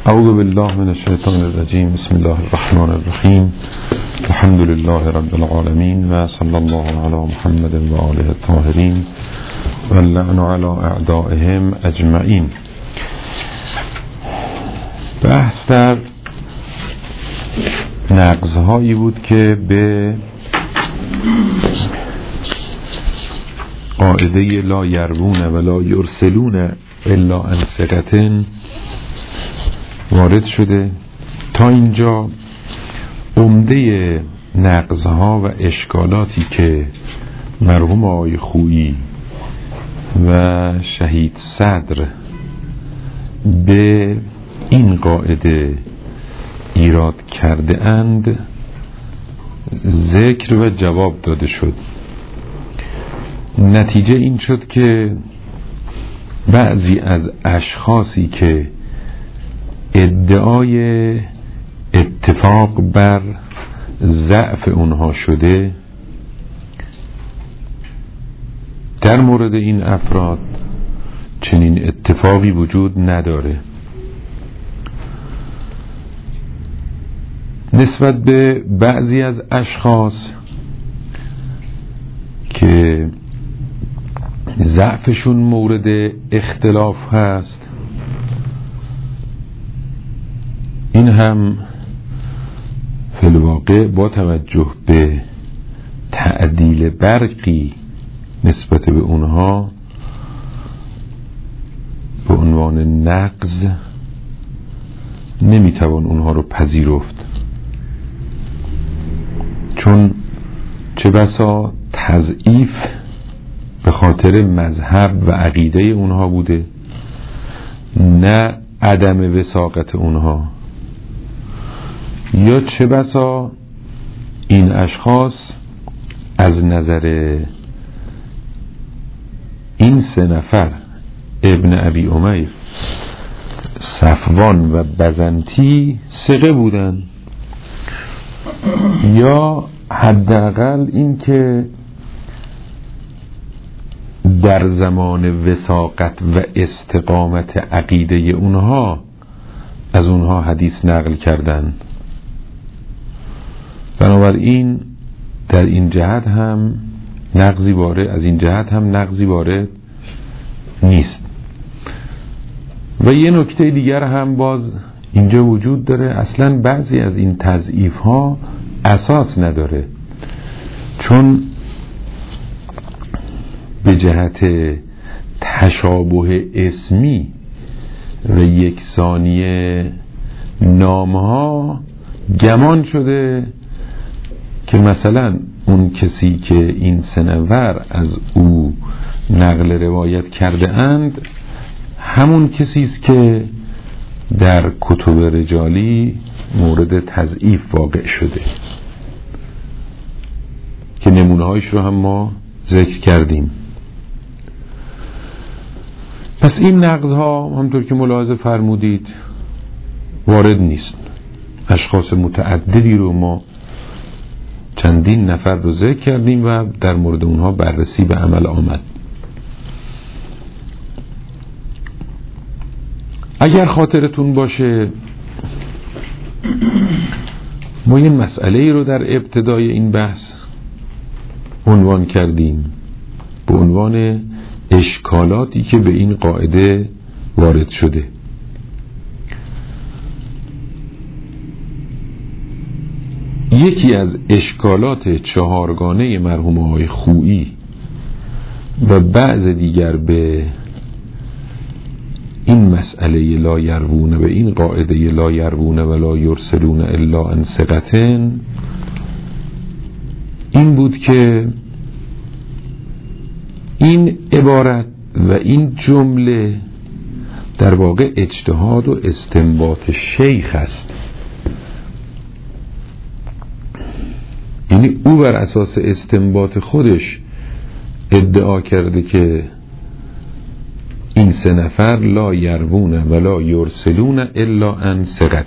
اعوذ بالله من الشیطان الرجیم. بسم الله الرحمن الرحیم. الحمد لله رب العالمین و صلی الله علی محمد و آله الطاهرین و اللعن علی اعدائهم اجمعین. بحث در نقض‌هایی بود که به قاعده لا یروون و لا یرسلون الا عن ثقة وارد شده. تا اینجا عمده نقض‌ها و اشکالاتی که مرحوم آقای خویی و شهید صدر به این قاعده ایراد کرده اند ذکر و جواب داده شد. نتیجه این شد که بعضی از اشخاصی که ادعای اتفاق بر ضعف اونها شده، در مورد این افراد چنین اتفاقی وجود نداره. نسبت به بعضی از اشخاص که ضعفشون مورد اختلاف هست، این هم فی الواقع با توجه به تعدیل برقی نسبت به اونها به عنوان نقض نمیتوان اونها رو پذیرفت، چون چه بسا تضعیف به خاطر مذهب و عقیده اونها بوده، نه عدم وثاقت اونها، یا چه بسا این اشخاص از نظر این سه نفر ابن ابی امیر، صفوان و بزنتی ثقه بودن، یا حداقل این که در زمان وثاقت و استقامت عقیده اونها از اونها حدیث نقل کردن. بنابراین در این جهت هم نقضی وارد، از این جهت هم نقضی وارد نیست. و یه نکته دیگر هم باز اینجا وجود داره، اصلا بعضی از این تضعیف ها اساس نداره، چون به جهت تشابه اسمی و یکسانی نامها گمان شده که مثلا اون کسی که این سه نفر از او نقل روایت کرده اند همون کسی است که در کتب رجالی مورد تضعیف واقع شده، که نمونه هایش رو هم ما ذکر کردیم. پس این نقض ها همطور که ملاحظه فرمودید وارد نیست. اشخاص متعددی رو ما چندین نفر رو ذکر کردیم و در مورد اونها بررسی به عمل آمد. اگر خاطرتون باشه ما این مسئله رو در ابتدای این بحث عنوان کردیم به عنوان اشکالاتی که به این قاعده وارد شده. یکی از اشکالات چهارگانه مرحوم آقای خویی و بعض دیگر به این مسئله لا یروون و این قاعده لا یروون و لا یرسلون الا عن ثقة این بود که این عبارت و این جمله در واقع اجتهاد و استنباط شیخ است. یعنی او بر اساس استنباط خودش ادعا کرده که این سه نفر لا یروون و لا یرسلون الا عن ثقة.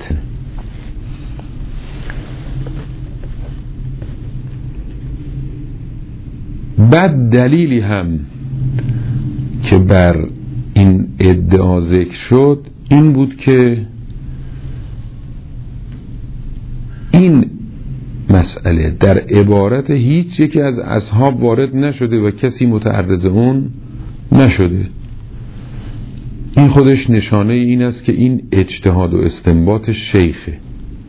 بعد دلیلی هم که بر این ادعا ذکر شد این بود که این مسئله در عبارت هیچ یکی از اصحاب وارد نشده و کسی متعرض اون نشده. این خودش نشانه این است که این اجتهاد و استنباط شیخه.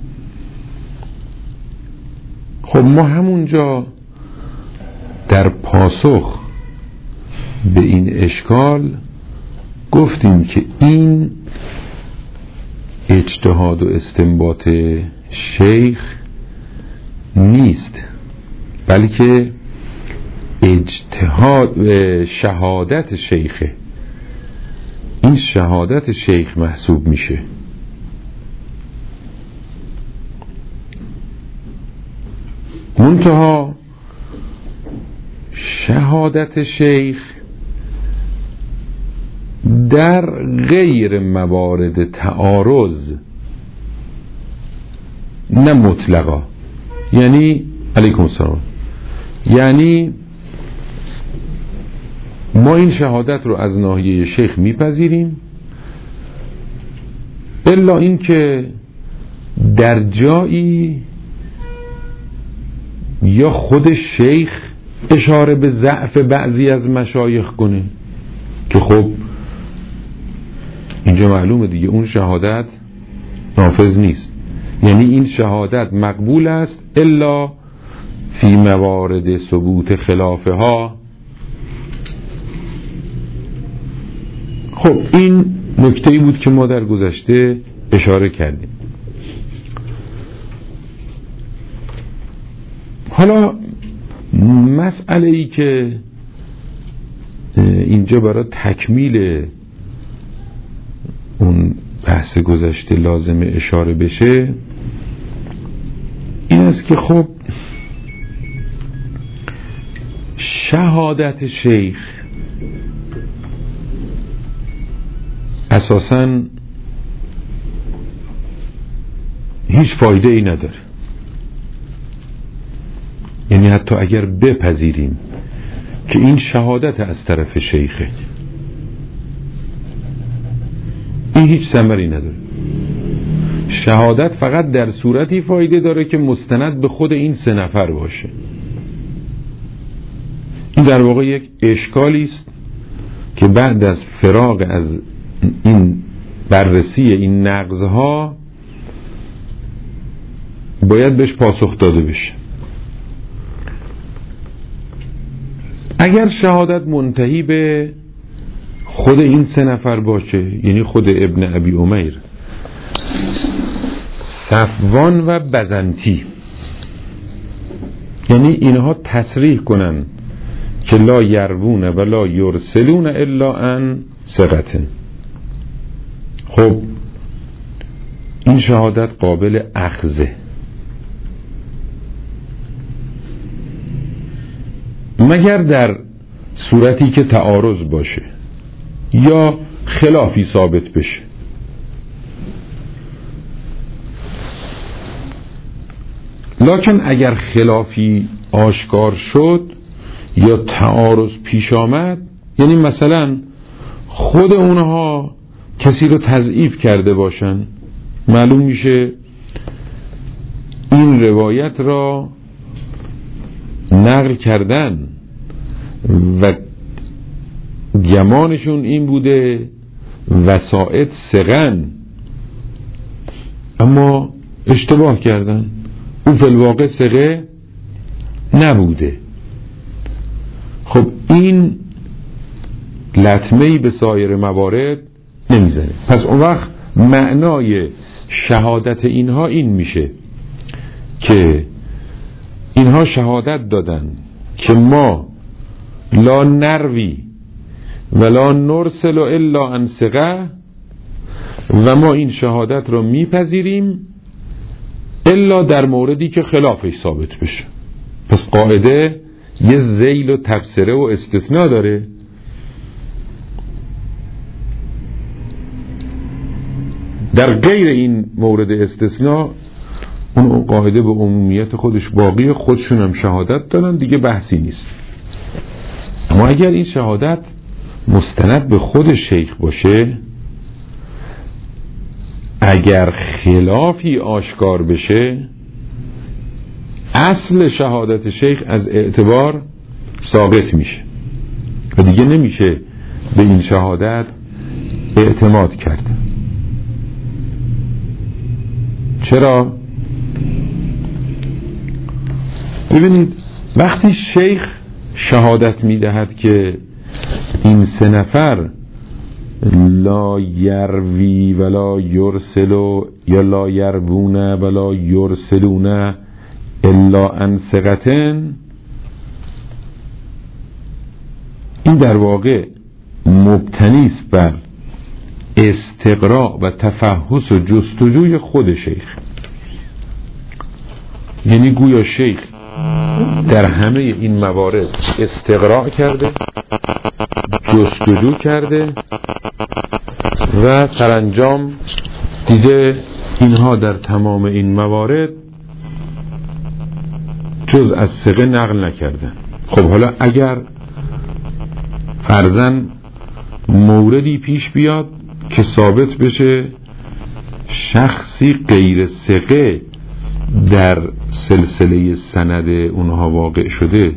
خب ما همونجا در پاسخ به این اشکال گفتیم که این اجتهاد و استنباط شیخ نیست، بلکه اجتهاد شهادت شیخه. این شهادت شیخ محسوب میشه. منتها شهادت شیخ در غیر موارد تعارض نه مطلقا، یعنی علیکم السلام، یعنی ما این شهادت رو از ناحیه شیخ میپذیریم الا این که در جایی یا خود شیخ اشاره به ضعف بعضی از مشایخ کنه که خب اینجا معلومه دیگه اون شهادت نافذ نیست. یعنی این شهادت مقبول است الا فی موارد ثبوت خلافه ها. خب این نکته‌ای بود که ما در گذشته اشاره کردیم. حالا مسئله‌ای که اینجا برای تکمیل اون بحث گذشته لازم اشاره بشه این است که خب شهادت شیخ اساساً هیچ فایده ای نداره. یعنی حتی اگر بپذیریم که این شهادت از طرف شیخه، این هیچ ثمری نداره. شهادت فقط در صورتی فایده داره که مستند به خود این 3 نفر باشه. این در واقع یک اشکالی است که بعد از فراغ از این بررسی این نقضها باید بهش پاسخ داده بشه. اگر شهادت منتهی به خود این 3 نفر باشه، یعنی خود ابن ابی امیر، صفوان و بزنتی، یعنی اینها تصریح کنن که لا یروون و لا یرسلون الا عن ثقة، خب این شهادت قابل اخذه. مگر در صورتی که تعارض باشه یا خلافی ثابت بشه. لکن اگر خلافی آشکار شد یا تعارض پیش آمد، یعنی مثلا خود اونها کسی رو تضعیف کرده باشن، معلوم میشه این روایت را نقل کردن و گمانشون این بوده وسائط ثقن، اما اشتباه کردن، اون فی الواقع ثقه نبوده. خب این لطمه‌ای به سایر موارد نمیزنه. پس اون وقت معنای شهادت اینها این میشه که اینها شهادت دادن که ما لا نروی ولا نرسل الا عن ثقة، و ما این شهادت رو میپذیریم الا در موردی که خلافش ثابت بشه. پس قاعده یه ذیل و تبصره و استثناء داره. در غیر این مورد استثناء اون قاعده به عمومیت خودش باقی، خودشون هم شهادت دارن، دیگه بحثی نیست. اما اگر این شهادت مستند به خود شیخ باشه، اگر خلافی آشکار بشه اصل شهادت شیخ از اعتبار ساقط میشه و دیگه نمیشه به این شهادت اعتماد کرد. چرا؟ ببینید وقتی شیخ شهادت میدهد که این 3 نفر لا یروی ولا یرسلو یا لا یروون ولا یرسلون الا عن ثقةٍ، این در واقع مبتنی است بر استقراء و تفحص و جستجوی خود شیخ. یعنی گویا شیخ در همه این موارد استقراء کرده، جستجو کرده و سرانجام دیده اینها در تمام این موارد جز از ثقه نقل نکردن. خب حالا اگر فرضاً موردی پیش بیاد که ثابت بشه شخصی غیر ثقه در سلسله سند اونها واقع شده،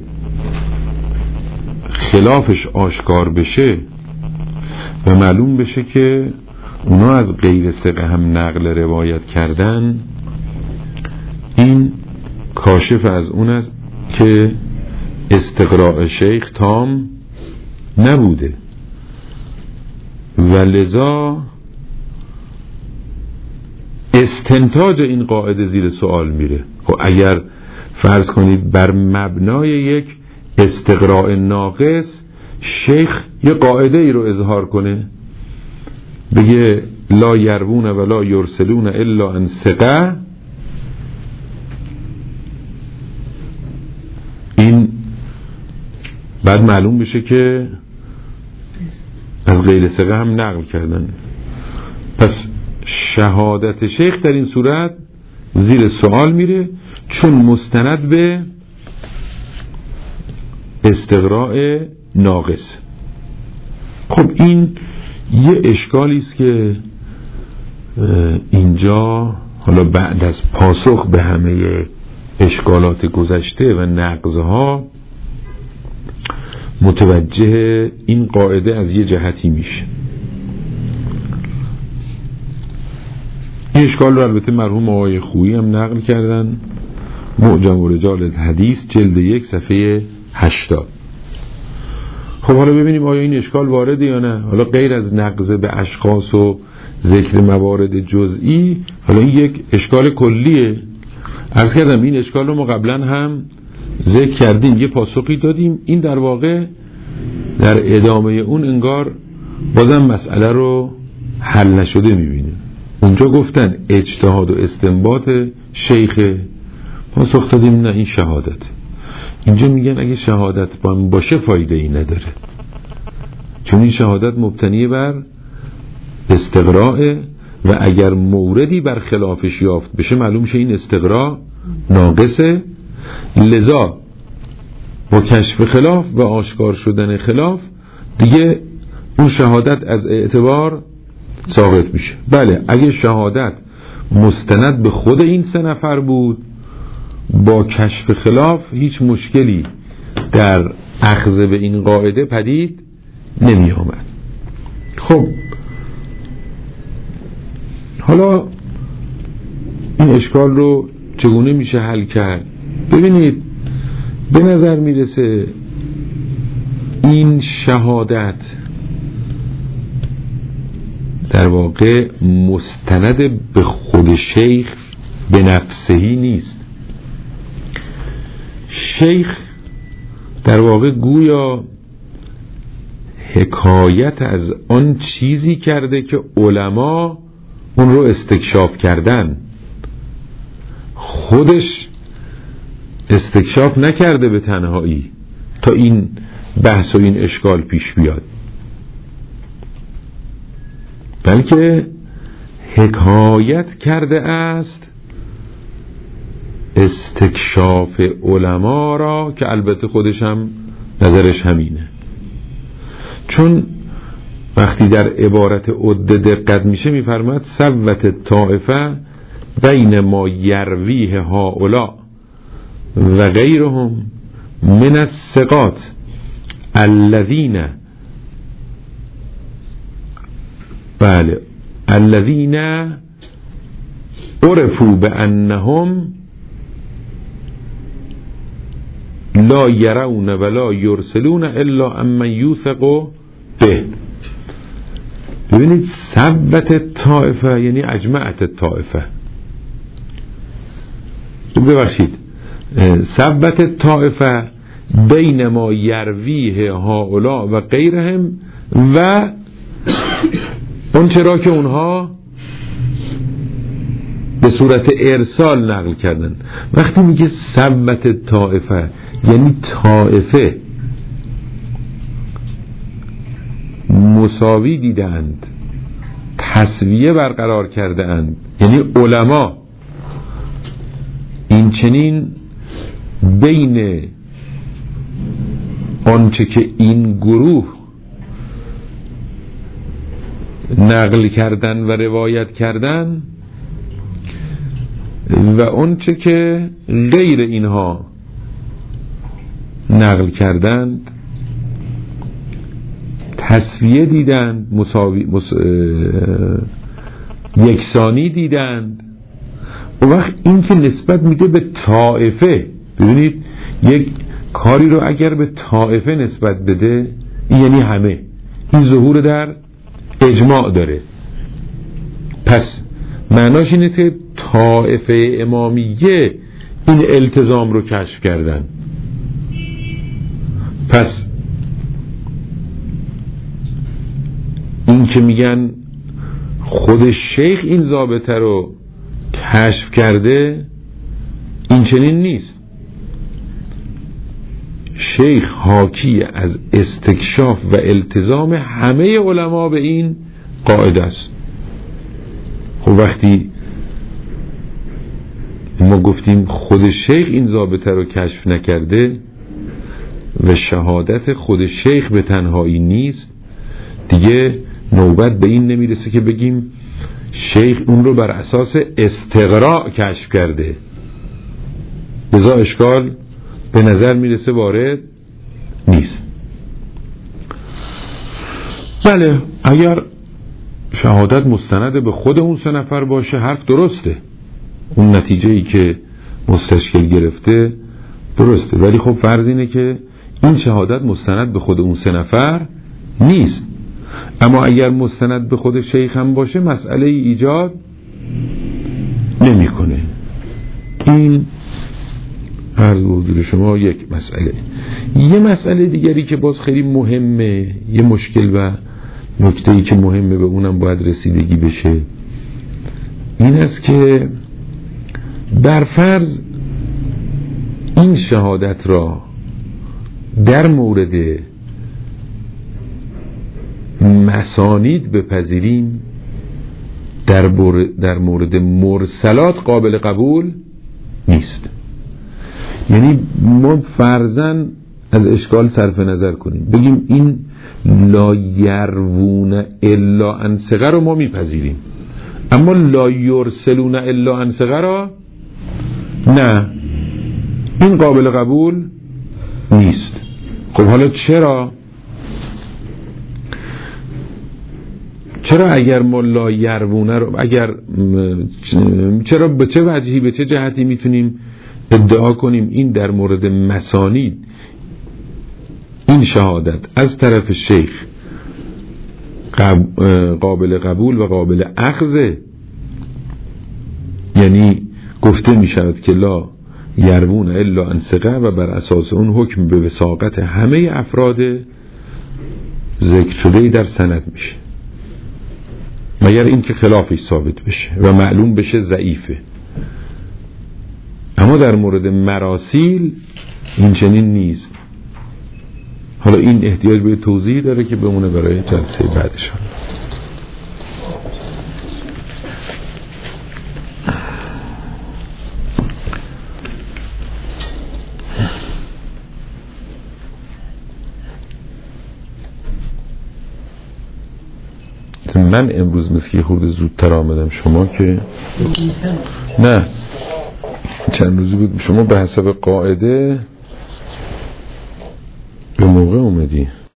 خلافش آشکار بشه و معلوم بشه که اونها از غیر ثقه هم نقل روایت کردن، این کاشف از اون است که استقراء شیخ تام نبوده و لذا استنتاج این قاعده زیر سوال میره. خب اگر فرض کنید بر مبنای یک استقراء ناقص شیخ یه قاعده ای رو اظهار کنه، بگه لا یروون ولا یرسلون الا عن ثقة، این بعد معلوم بشه که از غیر ثقه هم نقل کردن. پس شهادت شیخ در این صورت زیر سوال میره چون مستند به استقراء ناقص. خب این یه اشکالی است که اینجا حالا بعد از پاسخ به همه اشکالات گذشته و نقضها متوجه این قاعده از یه جهتی میشه. این اشکال رو البته مرحوم آقای خویی هم نقل کردن، معجم رجال الحدیث جلد 1 صفحه 80. خب حالا ببینیم آیا این اشکال وارده یا نه. حالا غیر از نقض به اشخاص و ذکر موارد جزئی، حالا این یک اشکال کلیه. عرض کردم این اشکال رو ما قبلا هم ذکر کردیم، یه پاسخی دادیم. این در واقع در ادامه اون انگار بازم مسئله رو حل نشده میبینیم. اونجا گفتن اجتهاد و استنباط شیخ، پاسخ دادیم نه این شهادت. اینجا میگن اگه شهادت باشه فایده ای نداره، چون این شهادت مبتنی بر استقراء و اگر موردی بر خلافش یافت بشه معلوم شه این استقراء ناقصه. لذا با کشف خلاف و آشکار شدن خلاف دیگه اون شهادت از اعتبار ساقط میشه. بله اگه شهادت مستند به خود این 3 نفر بود با کشف خلاف هیچ مشکلی در اخذ به این قاعده پدید نمی آمد. خب حالا این اشکال رو چگونه میشه حل کرد؟ ببینید به نظر میرسه این شهادت در واقع مستند به خود شیخ به نفسهی نیست. شیخ در واقع گویا حکایت از آن چیزی کرده که علما اون رو استکشاف کردن، خودش استکشاف نکرده به تنهایی تا این بحث و این اشکال پیش بیاد، بلکه حکایت کرده است استکشاف علما را که البته خودش هم نظرش همینه. چون وقتی در عبارت عده دقت میشه میفرماد سوت طائفه بین ما یرویه هؤلاء و غیرهم من الثقات الذين عرفوا بأنهم لا يرون ولا يرسلون الا امن یوثق به. ببینید ثبت طائفه یعنی اجمعت طائفه، ببخشید ثبت طائفه بین ما یرویه هؤلاء و غیرهم و اون چرا که اونها به صورت ارسال نقل کردن. وقتی میگه ثبت طائفه یعنی طائفه مساوی دیدند، تسویه برقرار کرده اند، یعنی علما این چنین بین آنچه که این گروه نقل کردن و روایت کردن و آنچه که غیر اینها نقل کردند تسویه دیدند، یکسانی دیدند. و وقت این که نسبت میده به طائفه، ببینید یک کاری رو اگر به طائفه نسبت بده این یعنی همه، این ظهور در اجماع داره. پس معناش اینه که طائفه امامیه این التزام رو کشف کردن. پس این که میگن خود شیخ این ضابطه رو کشف کرده این چنین نیست. شیخ حاکی از استکشاف و التزام همه علما به این قاعده است. خب وقتی ما گفتیم خود شیخ این ضابطه رو کشف نکرده و شهادت خود شیخ به تنهایی نیست، دیگه نوبت به این نمیرسه که بگیم شیخ اون رو بر اساس استقراء کشف کرده. لذا اشکال به نظر میرسه وارد نیست. بله اگر شهادت مستند به خود اون سه نفر باشه حرف درسته، اون نتیجه‌ای که مستشکل گرفته درسته، ولی خب فرض اینه که این شهادت مستند به خود اون سه نفر نیست. اما اگر مستند به خود شیخ هم باشه مسئله ایجاد نمی‌کنه. این عرض به حضور شما یک مسئله. یه مسئله دیگری که باز خیلی مهمه، یه مشکل و نکته‌ای که مهمه به اونم باید رسیدگی بشه، این است که بر فرض این شهادت را در مورد مسانید بپذیریم، در مورد مرسلات قابل قبول نیست. یعنی ما فرضاً از اشکال صرف نظر کنیم، بگیم این لا یروون الا عن ثقه رو ما میپذیریم، اما لا یرسلون الا عن ثقه را نه، این قابل قبول نیست. خب حالا چرا اگر ما لا یروونه رو چرا به چه وجهی به چه جهتی میتونیم ادعا کنیم این در مورد مسانید این شهادت از طرف شیخ قابل قبول و قابل اخذه؟ یعنی گفته می شود که لا یروون الا عن ثقه و بر اساس اون حکم به وثاقت همه افراد ذکر شده در سند میشه، مگر این که خلافش ثابت بشه و معلوم بشه ضعیفه. اما در مورد مراسیل این چنین نیست. حالا این احتیاج به توضیح داره که بمونه برای جلسه بعدشان. من امروز مثل که خورده زودتر آمدم، شما که نه چند روزی بود شما به حسب قاعده به موقع اومدی.